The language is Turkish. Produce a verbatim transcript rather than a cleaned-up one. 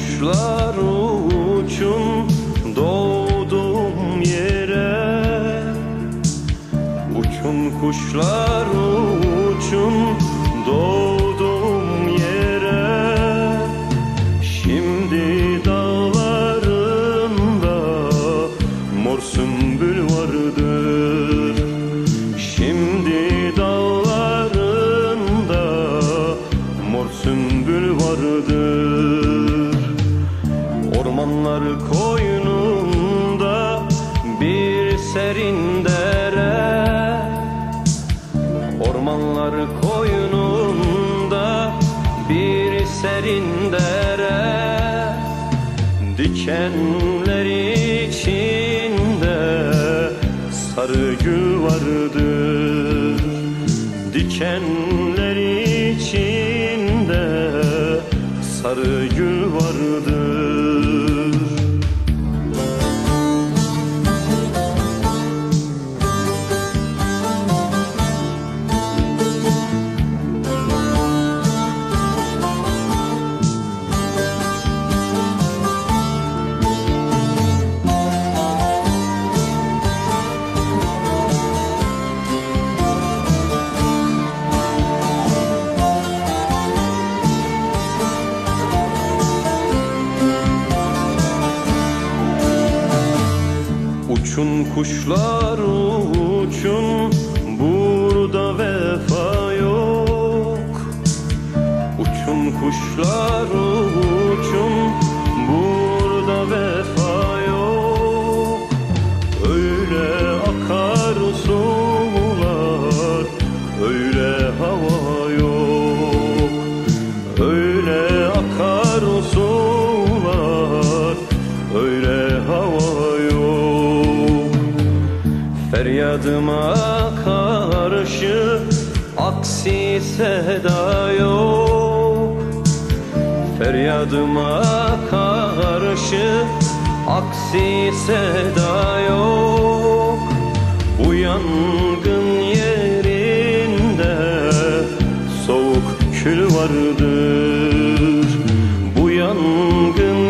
kuşlar uçun doğduğum yere. Uçun kuşlar uçun doğduğum yere. Şimdi dağlarında mor sümbül vardır. Şimdi dağlarında mor sümbül vardır. Ormanlar koynunda bir serin dere. Ormanlar koynunda bir serin dere. Dikenler içinde sarı gül vardır. Dikenler içinde sarı gül vardır. Uçun kuşlar uçun, burada vefa yok. Uçun kuşlar uçun, burada vefa yok. Öyle akar sular, öyle hava yok. Öyle akar sular, öyle hava yok. Feryadıma karşı aksi seda yok. Feryadıma karşı aksi seda yok. Bu yangın yerinde soğuk kül vardır. Bu yangın